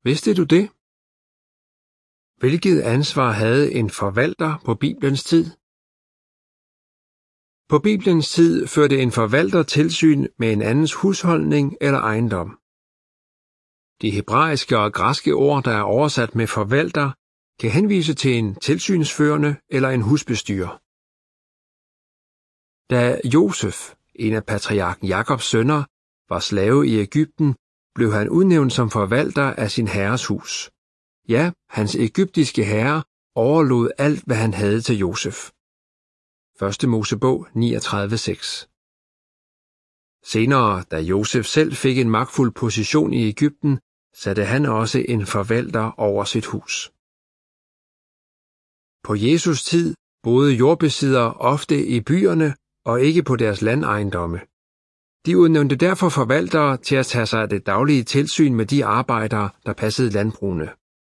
Vidste du det? Hvilket ansvar havde en forvalter på Bibelens tid? På Bibelens tid førte en forvalter tilsyn med en andens husholdning eller ejendom. De hebraiske og græske ord, der er oversat med forvalter, kan henvise til en tilsynsførende eller en husbestyrer. Da Josef, en af patriarken Jakobs sønner, var slave i Egypten, blev han udnævnt som forvalter af sin herres hus. Ja, hans egyptiske herre overlod alt, hvad han havde til Josef. 1. Mosebog 39:6. Senere, da Josef selv fik en magtfuld position i Egypten, satte han også en forvalter over sit hus. På Jesus tid boede jordbesiddere ofte i byerne og ikke på deres landejendomme. De udnævnte derfor forvaltere til at tage sig af det daglige tilsyn med de arbejdere, der passede landbrugene.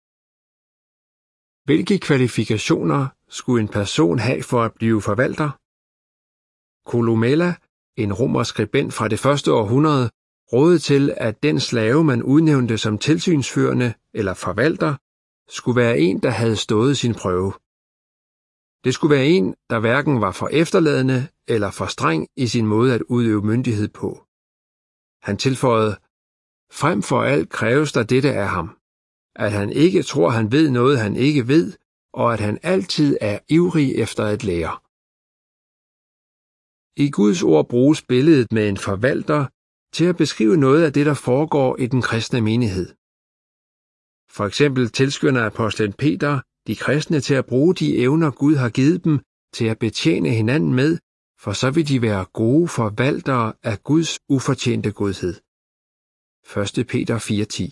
Hvilke kvalifikationer skulle en person have for at blive forvalter? Columella, en romersk skribent fra det første århundrede, rådede til, at den slave, man udnævnte som tilsynsførende eller forvalter, skulle være en, der havde stået sin prøve. Det skulle være en, der hverken var for efterladende eller for streng i sin måde at udøve myndighed på. Han tilføjede, frem for alt kræves der dette af ham, at han ikke tror, han ved noget, han ikke ved, og at han altid er ivrig efter at lære. I Guds ord bruges billedet med en forvalter til at beskrive noget af det, der foregår i den kristne menighed. For eksempel tilskynder apostlen Peter de kristne til at bruge de evner, Gud har givet dem, til at betjene hinanden med, for så vil de være gode forvaltere af Guds ufortjente godhed. 1. Peter 4:10.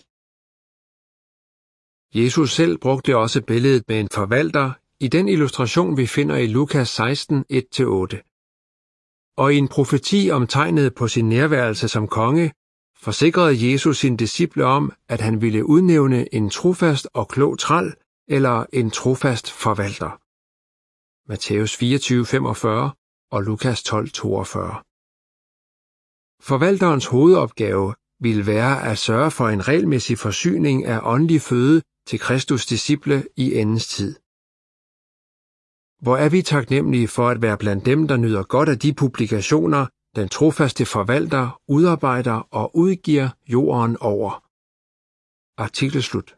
Jesus selv brugte også billedet med en forvalter i den illustration, vi finder i Lukas 16:1-8. Og i en profeti om tegnet på sin nærværelse som konge, forsikrede Jesus sine disciple om, at han ville udnævne en trofast og klog træl eller en trofast forvalter. Matthæus 24:45 og Lukas 12:42. Forvalterens hovedopgave ville være at sørge for en regelmæssig forsyning af åndelig føde til Kristus disciple i endens tid. Hvor er vi taknemmelige for at være blandt dem, der nyder godt af de publikationer, den trofaste forvalter udarbejder og udgiver jorden over. Artikel slut.